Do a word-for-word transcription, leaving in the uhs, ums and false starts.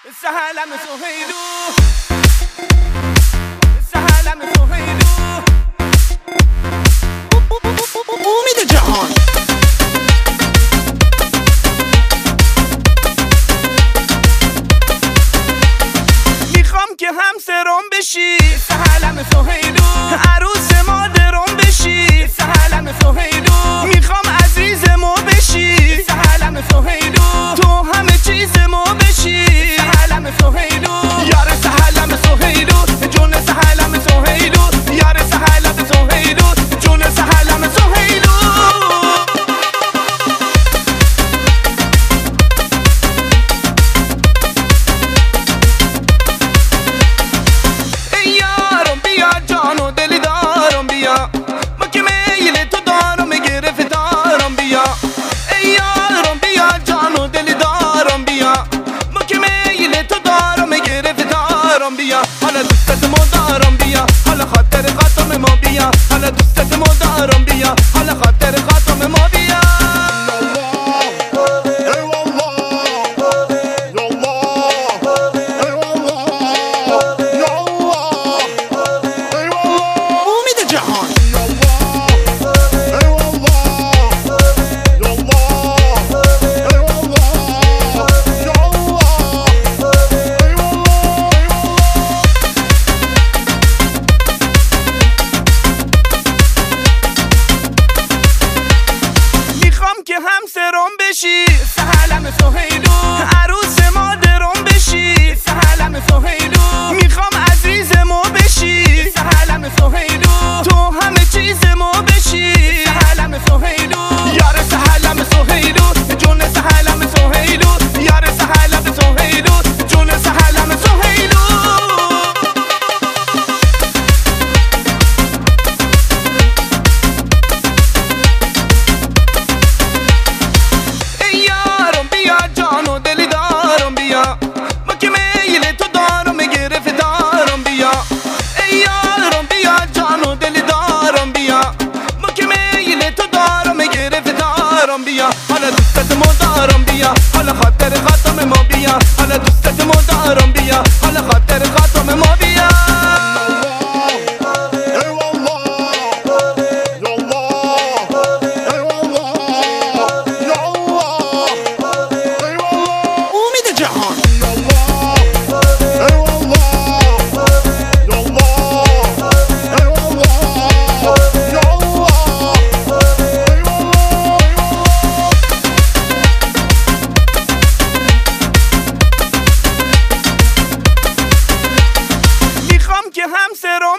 سهلم سهیلو سهلم سهیلو امید جهان میخوام که همسرم بشی سهلم سهیلو عروس مادرم بشی سهلم سهیلو میخوام عزیزمو بشی سهلم سهیلو تو همه چیزمو بشی سهلم سهیلو یار سهلم سهیلو جون سهلم سهیلو یار سهلم سهیلو جون سهلم سهیلو ای یارم بیا جان و دلی دارم بیا ما که میل تو دارم گرفتارم بیا ای یارم بیا جان و دلی دارم بیا ما که میل تو دارم گرفتارم بیا حالا دوستت مدارم بیا حالا خاطر خاطر ما بیا حالا دوستت مدارم بیا حالا خاطر خاطر ما بیا امید جهان میخوام که همسرم بشی سهلم سهیلو عروس مادرم بشی سهلم سهیلو میخوام عزیزمو بشی سهلم سهیلو تو همه چیزمو بشی سهلم سهیلو یار سهلم سهیلو جون سهلم سهیلو یار سهلم سهیلو جون سهلم سهیلو ای یارم بیا جان و دلی دارم بیا ما که میل تو دارم گرفتارم بیا ای یارم بیا جان و دلی دارم بیا ما که میل تو دارم گرفتارم بیا حالا دوستت مدارم بیا حالا خاطر خاطر ما بیا حالا دوستت مدارم بیا حالا خاطر خاطر ما بیا امید جهان میخوام که همسرم